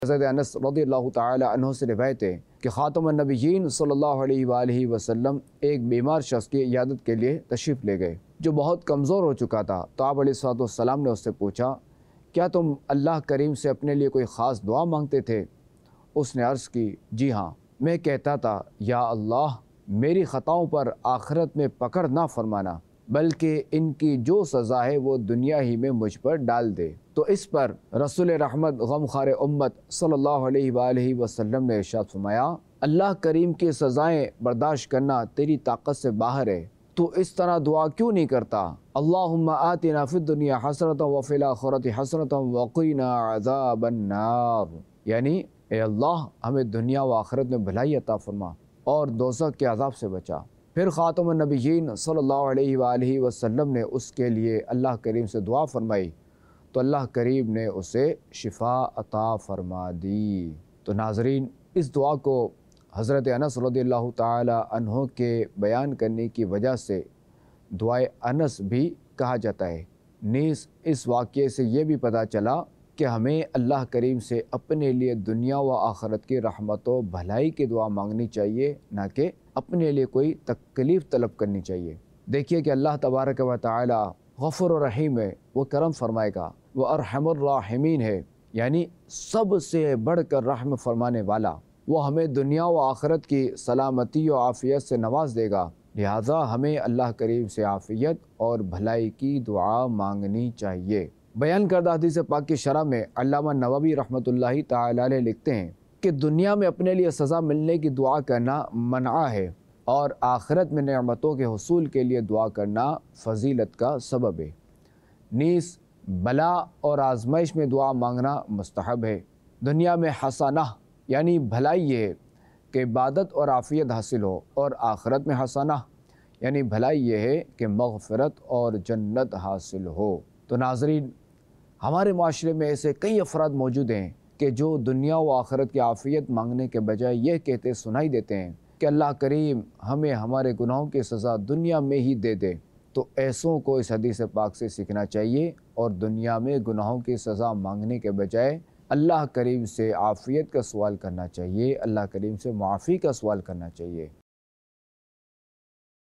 حضرت انس رضی اللہ تعالی عنہ سے روایت ہے کہ خاتم النبیین صلی اللہ علیہ وآلہ وسلم ایک بیمار شخص کی عیادت کے لیے تشریف لے گئے جو بہت کمزور ہو چکا تھا۔ تو آپ علیہ الصلوۃ والسلام نے اس سے پوچھا، کیا تم اللہ کریم سے اپنے لیے کوئی خاص دعا مانگتے تھے؟ اس نے عرض کی، جی ہاں، میں کہتا تھا، یا اللہ میری خطاؤں پر آخرت میں پکڑ نہ فرمانا، بلکہ ان کی جو سزا ہے وہ دنیا ہی میں مجھ پر ڈال دے۔ تو اس پر رسول رحمت غمخوار امت صلی اللہ علیہ وآلہ وسلم نے ارشاد فرمایا، اللہ کریم کی سزائیں برداشت کرنا تیری طاقت سے باہر ہے، تو اس طرح دعا کیوں نہیں کرتا؟ اللہم آتنا فی الدنیا حسنۃ وفی الآخرۃ حسنۃ وقنا عذاب النار، یعنی اے اللہ ہمیں دنیا و آخرت میں بھلائی عطا فرما اور دوزخ کے عذاب سے بچا۔ پھر خاتم النبیین صلی اللہ علیہ وآلہ وسلم نے اس کے لیے اللہ کریم سے دعا فرمائی تو اللہ کریم نے اسے شفا عطا فرما دی۔ تو ناظرین، اس دعا کو حضرت انس رضی اللہ تعالی عنہ کے بیان کرنے کی وجہ سے دعائے انس بھی کہا جاتا ہے۔ نیز اس واقعے سے یہ بھی پتہ چلا کہ ہمیں اللہ کریم سے اپنے لیے دنیا و آخرت کی رحمت و بھلائی کی دعا مانگنی چاہیے، نہ کہ اپنے لیے کوئی تکلیف طلب کرنی چاہیے۔ دیکھیے کہ اللہ تبارک و تعالی غفور و رحیم ہے، وہ کرم فرمائے گا، وہ ارحم الراحمین ہے، یعنی سب سے بڑھ کر رحم فرمانے والا۔ وہ ہمیں دنیا و آخرت کی سلامتی و عافیت سے نواز دے گا، لہٰذا ہمیں اللہ کریم سے عافیت اور بھلائی کی دعا مانگنی چاہیے۔ بیان کردہ حدیث پاک کی شرح میں علامہ نووی رحمۃ اللہ تعالی علیہ لکھتے ہیں کہ دنیا میں اپنے لیے سزا ملنے کی دعا کرنا منع ہے، اور آخرت میں نعمتوں کے حصول کے لیے دعا کرنا فضیلت کا سبب ہے۔ نیز بلا اور آزمائش میں دعا مانگنا مستحب ہے۔ دنیا میں حسنہ یعنی بھلائی یہ ہے کہ عبادت اور عافیت حاصل ہو، اور آخرت میں حسنہ یعنی بھلائی یہ ہے کہ مغفرت اور جنت حاصل ہو۔ تو ناظرین، ہمارے معاشرے میں ایسے کئی افراد موجود ہیں کہ جو دنیا و آخرت کی عافیت مانگنے کے بجائے یہ کہتے سنائی دیتے ہیں کہ اللہ کریم ہمیں ہمارے گناہوں کی سزا دنیا میں ہی دے دے۔ تو ایسوں کو اس حدیث پاک سے سیکھنا چاہیے اور دنیا میں گناہوں کی سزا مانگنے کے بجائے اللہ کریم سے عافیت کا سوال کرنا چاہیے، اللہ کریم سے معافی کا سوال کرنا چاہیے۔